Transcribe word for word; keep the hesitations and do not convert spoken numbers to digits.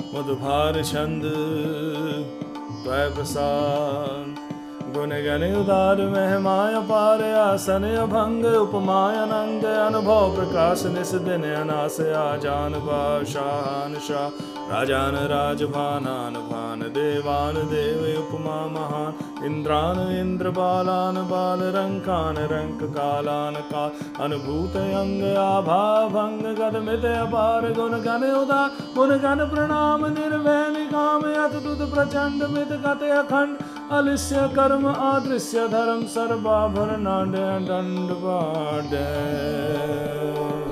मधुभार छंद त्वय प्रसाद। गुण गण उदार महिमाय पार आसन अभंग उपमाय अनंग अनुभव प्रकाश निस दिन अनास आजान बादशाहान शाह राजान राजभानान भान देवान देव उपमा महान इंद्रान इंद्र बालान बाल रंकान रंक कालान काल अनुभूत अंग आभा भंग गदमित अपार गुण गण उदार गुण गण प्रणाम निर्भय निकाम अत तुद प्रचंड मित गत अखंड अलिस्य कर्म आदृश्य धर्म सर्वाभरणांड दंड पाठ।